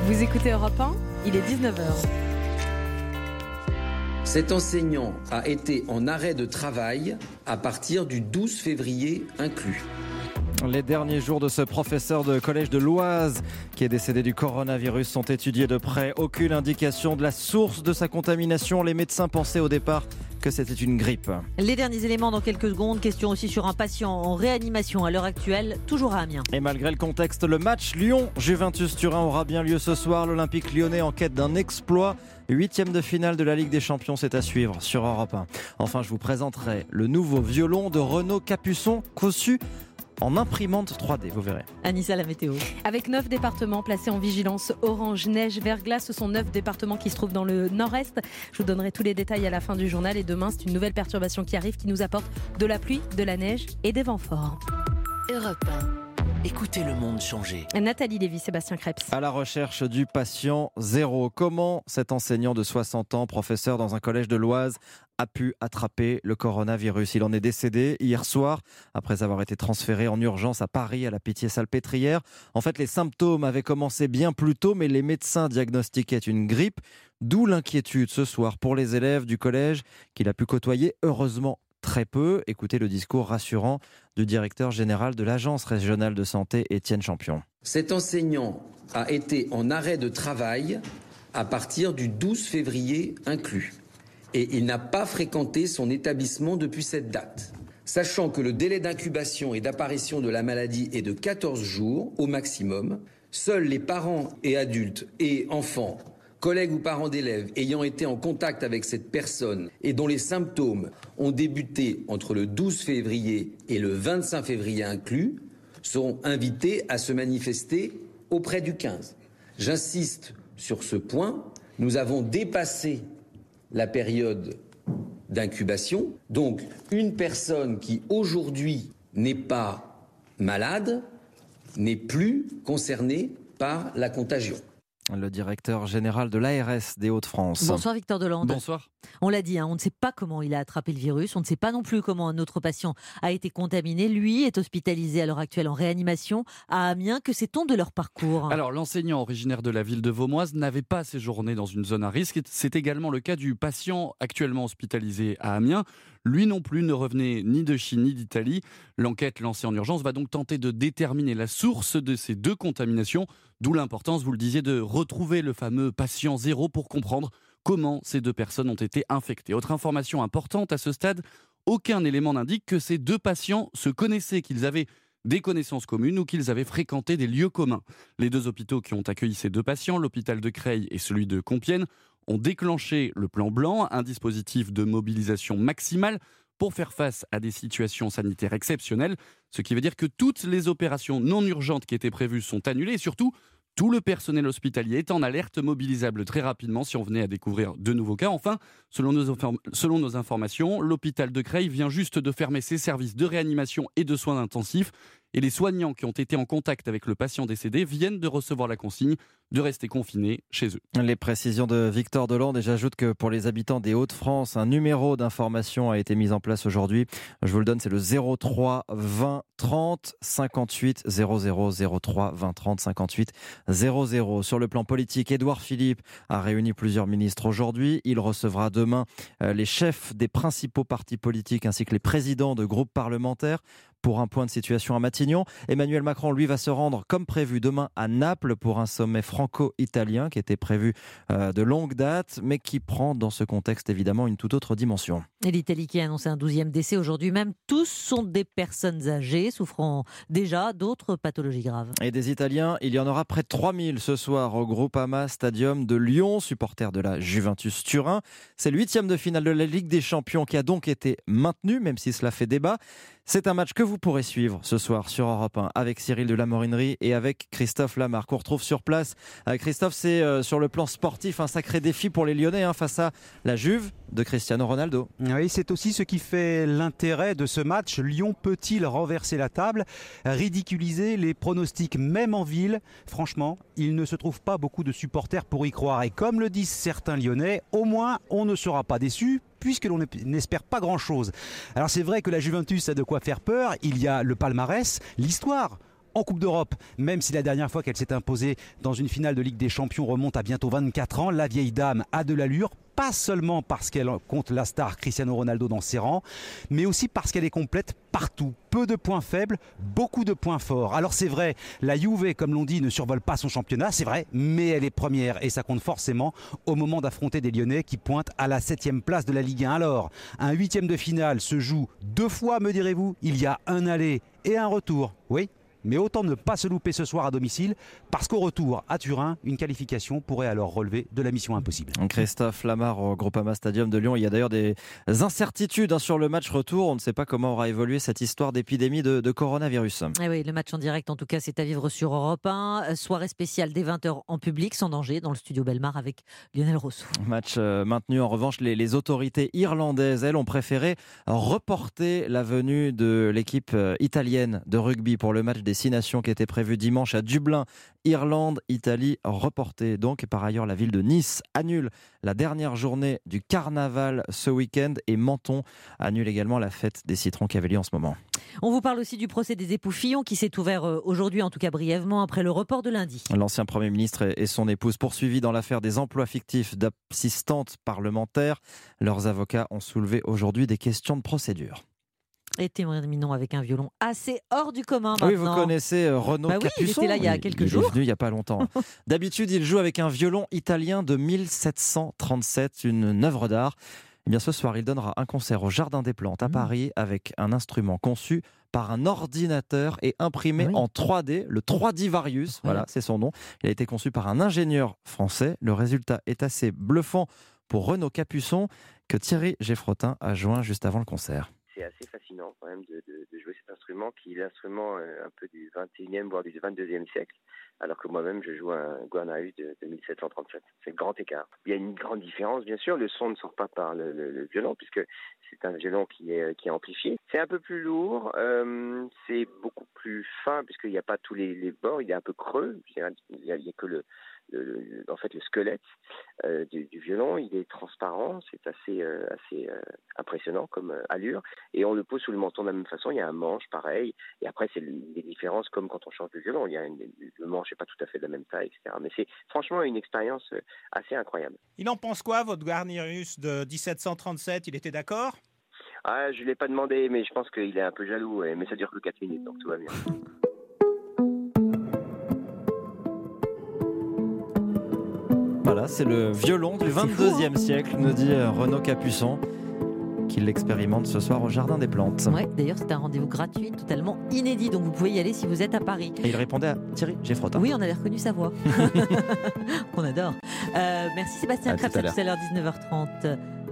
Vous écoutez Europe 1, il est 19h. Cet enseignant a été en arrêt de travail à partir du 12 février inclus. Les derniers jours de ce professeur de collège de l'Oise qui est décédé du coronavirus sont étudiés de près. Aucune indication de la source de sa contamination. Les médecins pensaient au départ que c'était une grippe. Les derniers éléments dans quelques secondes. Question aussi sur un patient en réanimation à l'heure actuelle, toujours à Amiens. Et malgré le contexte, le match Lyon-Juventus-Turin aura bien lieu ce soir. L'Olympique lyonnais en quête d'un exploit. 8e de finale de la Ligue des Champions, c'est à suivre sur Europe 1. Enfin, je vous présenterai le nouveau violon de Renaud Capuçon, conçu en imprimante 3D, vous verrez. Anissa, la météo. Avec 9 départements placés en vigilance orange, neige, verglas, ce sont 9 départements qui se trouvent dans le nord-est. Je vous donnerai tous les détails à la fin du journal. Et demain, c'est une nouvelle perturbation qui arrive, qui nous apporte de la pluie, de la neige et des vents forts. Europe 1. Écoutez le monde changer. Nathalie Lévy, Sébastien Krebs. À la recherche du patient zéro. Comment cet enseignant de 60 ans, professeur dans un collège de l'Oise, a pu attraper le coronavirus? Il en est décédé hier soir après avoir été transféré en urgence à Paris à la Pitié-Salpêtrière. En fait, les symptômes avaient commencé bien plus tôt, mais les médecins diagnostiquaient une grippe. D'où l'inquiétude ce soir pour les élèves du collège qu'il a pu côtoyer, heureusement très peu. Écoutez le discours rassurant du directeur général de l'Agence régionale de santé, Étienne Champion. Cet enseignant a été en arrêt de travail à partir du 12 février inclus. Et il n'a pas fréquenté son établissement depuis cette date. Sachant que le délai d'incubation et d'apparition de la maladie est de 14 jours au maximum, seuls les parents et adultes et enfants, collègues ou parents d'élèves ayant été en contact avec cette personne et dont les symptômes ont débuté entre le 12 février et le 25 février inclus seront invités à se manifester auprès du 15. J'insiste sur ce point, nous avons dépassé la période d'incubation. Donc, une personne qui aujourd'hui n'est pas malade n'est plus concernée par la contagion. Le directeur général de l'ARS des Hauts-de-France. Bonsoir Victor Delande. Bonsoir. On l'a dit, on ne sait pas comment il a attrapé le virus. On ne sait pas non plus comment un autre patient a été contaminé. Lui est hospitalisé à l'heure actuelle en réanimation à Amiens. Que sait-on de leur parcours ? Alors, l'enseignant originaire de la ville de Vaumoise n'avait pas séjourné dans une zone à risque. C'est également le cas du patient actuellement hospitalisé à Amiens. Lui non plus ne revenait ni de Chine ni d'Italie. L'enquête lancée en urgence va donc tenter de déterminer la source de ces deux contaminations. D'où l'importance, vous le disiez, de retrouver le fameux patient zéro pour comprendre comment ces deux personnes ont été infectées. Autre information importante à ce stade, aucun élément n'indique que ces deux patients se connaissaient, qu'ils avaient des connaissances communes ou qu'ils avaient fréquenté des lieux communs. Les deux hôpitaux qui ont accueilli ces deux patients, l'hôpital de Creil et celui de Compiègne, ont déclenché le plan blanc, un dispositif de mobilisation maximale pour faire face à des situations sanitaires exceptionnelles, ce qui veut dire que toutes les opérations non urgentes qui étaient prévues sont annulées et surtout, tout le personnel hospitalier est en alerte, mobilisable très rapidement si on venait à découvrir de nouveaux cas. Enfin, selon nos informations, l'hôpital de Creil vient juste de fermer ses services de réanimation et de soins intensifs. Et les soignants qui ont été en contact avec le patient décédé viennent de recevoir la consigne de rester confinés chez eux. Les précisions de Victor Delande, et j'ajoute que pour les habitants des Hauts-de-France, un numéro d'information a été mis en place aujourd'hui. Je vous le donne, c'est le 03 20 30 58 00 03 20 30 58 00. Sur le plan politique, Édouard Philippe a réuni plusieurs ministres aujourd'hui. Il recevra demain les chefs des principaux partis politiques ainsi que les présidents de groupes parlementaires pour un point de situation à Matignon. Emmanuel Macron, lui, va se rendre comme prévu demain à Naples pour un sommet franco-italien qui était prévu de longue date, mais qui prend dans ce contexte évidemment une toute autre dimension. Et l'Italie qui a annoncé un 12e décès aujourd'hui même. Tous sont des personnes âgées souffrant déjà d'autres pathologies graves. Et des Italiens, il y en aura près de 3000 ce soir au Groupama Stadium de Lyon, supporters de la Juventus Turin. C'est le 8e de finale de la Ligue des Champions qui a donc été maintenu, même si cela fait débat. C'est un match que vous pourrez suivre ce soir sur Europe 1 avec Cyril de la Morinerie et avec Christophe Lamarque. On retrouve sur place. Christophe, c'est sur le plan sportif un sacré défi pour les Lyonnais face à la Juve de Cristiano Ronaldo. Oui, c'est aussi ce qui fait l'intérêt de ce match. Lyon peut-il renverser la table, ridiculiser les pronostics même en ville? Franchement, il ne se trouve pas beaucoup de supporters pour y croire. Et comme le disent certains Lyonnais, au moins on ne sera pas déçus, puisque l'on n'espère pas grand-chose. Alors c'est vrai que la Juventus a de quoi faire peur, il y a le palmarès, l'histoire. en Coupe d'Europe, même si la dernière fois qu'elle s'est imposée dans une finale de Ligue des Champions remonte à bientôt 24 ans, la vieille dame a de l'allure. Pas seulement parce qu'elle compte la star Cristiano Ronaldo dans ses rangs, mais aussi parce qu'elle est complète partout. Peu de points faibles, beaucoup de points forts. Alors c'est vrai, la Juve, comme l'on dit, ne survole pas son championnat, c'est vrai, mais elle est première et ça compte forcément au moment d'affronter des Lyonnais qui pointent à la 7e place de la Ligue 1. Alors, un 8e de finale se joue 2 fois, me direz-vous. Il y a un aller et un retour, oui. Mais autant ne pas se louper ce soir à domicile, parce qu'au retour à Turin, une qualification pourrait alors relever de la mission impossible. Christophe Lamar au Groupama Stadium de Lyon. Il y a d'ailleurs des incertitudes sur le match retour. On ne sait pas comment aura évolué cette histoire d'épidémie de coronavirus. Et oui, le match en direct, en tout cas, c'est à vivre sur Europe 1. Soirée spéciale dès 20h en public, sans danger, dans le studio Belmar avec Lionel Rousseau. Match maintenu. En revanche, les autorités irlandaises, elles, ont préféré reporter la venue de l'équipe italienne de rugby pour le match des 6 nations qui était prévu dimanche à Dublin. Irlande, Italie, reporté. Donc, par ailleurs, la ville de Nice annule la dernière journée du carnaval ce week-end et Menton annule également la fête des citrons qui avait lieu en ce moment. On vous parle aussi du procès des époux Fillon qui s'est ouvert aujourd'hui, en tout cas brièvement, après le report de lundi. L'ancien Premier ministre et son épouse poursuivis dans l'affaire des emplois fictifs d'assistantes parlementaires. Leurs avocats ont soulevé aujourd'hui des questions de procédure. Et terminons avec un violon assez hors du commun maintenant. Oui, vous connaissez Renaud Capuçon. Il était là il y a quelques jours. Il est venu il n'y a pas longtemps. D'habitude, il joue avec un violon italien de 1737, une œuvre d'art. Eh bien, ce soir, il donnera un concert au Jardin des Plantes à Paris avec un instrument conçu par un ordinateur et imprimé en 3D, le 3Divarius, voilà, c'est son nom. Il a été conçu par un ingénieur français. Le résultat est assez bluffant pour Renaud Capuçon que Thierry Geffrotin a joint juste avant le concert. C'est assez fascinant quand même de jouer cet instrument qui est l'instrument un peu du 21e voire du 22e siècle, alors que moi-même je joue un Guarnerius de 1737. C'est le grand écart. Il y a une grande différence, bien sûr, le son ne sort pas par le violon puisque c'est un violon qui est amplifié. C'est un peu plus lourd, c'est beaucoup plus fin puisqu'il n'y a pas tous les bords, il est un peu creux, il n'y a que le squelette du violon, il est transparent, c'est assez impressionnant comme allure, et on le pose sous le menton de la même façon. Il y a un manche pareil, et après c'est les différences comme quand on change de violon, le manche n'est pas tout à fait de la même taille, etc. Mais c'est franchement une expérience assez incroyable. Il en pense quoi, votre Guarnerius de 1737? Il était d'accord? Je ne l'ai pas demandé, mais je pense qu'il est un peu jaloux, mais ça dure que 4 minutes, donc tout va bien. Voilà, c'est le violon du 22e siècle, nous dit Renaud Capuçon, qui l'expérimente ce soir au Jardin des Plantes. Ouais, d'ailleurs, c'est un rendez-vous gratuit, totalement inédit, donc vous pouvez y aller si vous êtes à Paris. Et il répondait à Thierry Geffrotin. Oui, on avait reconnu sa voix, qu'on adore. Merci Sébastien Krebs, à tout à l'heure, 19h30.